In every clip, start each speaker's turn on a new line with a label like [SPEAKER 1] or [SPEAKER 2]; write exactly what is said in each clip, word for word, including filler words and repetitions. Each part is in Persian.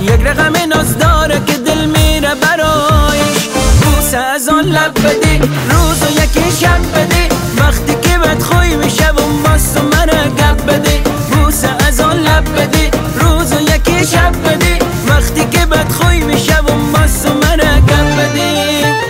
[SPEAKER 1] یک رقم ناز داره که دل میره برایش. بوسه از آن لب بدی، روز و یکی شب بدی، وقتی که بدخوی میشه و ماست و منه گپ بدی. بوسه از آن لب بدی، روز و یکی شب بدی، وقتی که بدخوی میشه و ماست و منه گپ بدی.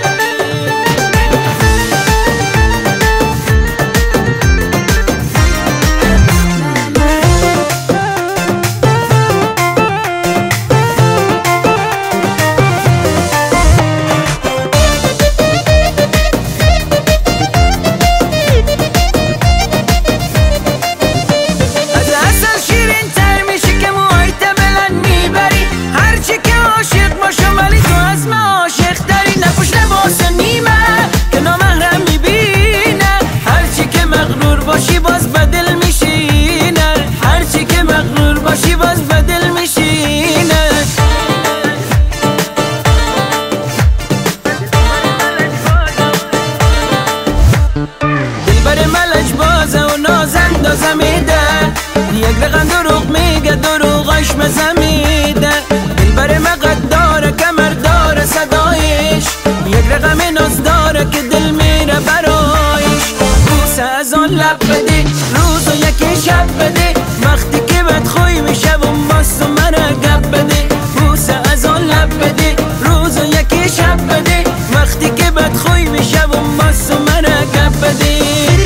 [SPEAKER 1] یک رقم دروغ میگه دروغش مزمیده، دلبر مقد داره کمر داره صدایش، یک رقم ناز داره که دل میره برایش. بوسه از آن لب بدی، روز و یکی شب بدی، وقتی که بدخوی میشه و ماست و منه گپ بدی. بوسه از آن لب بدی، روز و یکی شب بدی، وقتی که بدخوی میشه و ماست و منه گپ بدی.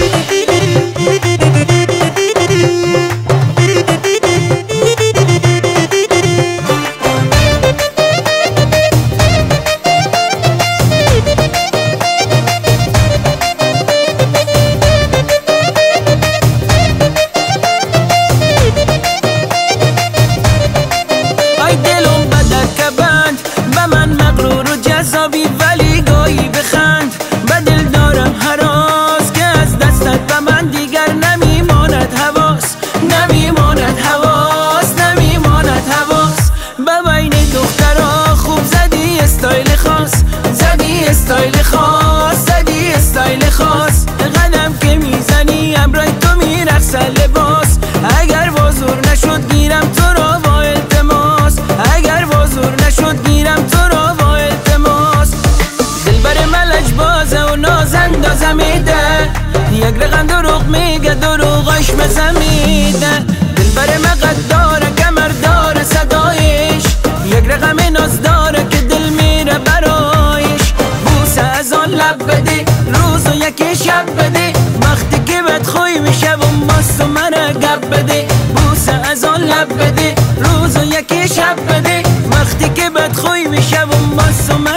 [SPEAKER 1] ولی گاهی بخند به دل دارم هراس که از دستت به من دیگر نمیماند حواس، نمیماند حواس، نمیماند حواس. به بین دخترها خوب زدی استایل خاص، زدی استایل خاص، زدی استایل خاص. قدم که میزنی امرای تو میرقصه لباس، اگر وازور نشد گیرم تو را با التماس، اگر وازور نشد گیرم تو را با التماس. دلبر ملج بازه و ناز اندازه میده، یک رقم دروغ میگه دروغش مزمیده، دلبر مقد داره کمر داره صدایش، یک رقم ناز داره که دل میره برایش. بوسه از آن لب بدی، روز و یکی شب بدی، وقتی که بدخوی میشه و ماست و منه گپ بدی. بوسه از آن لب بدی، روز و یکی شب بدی، وقتی که بدخوی میشه و ماست و منه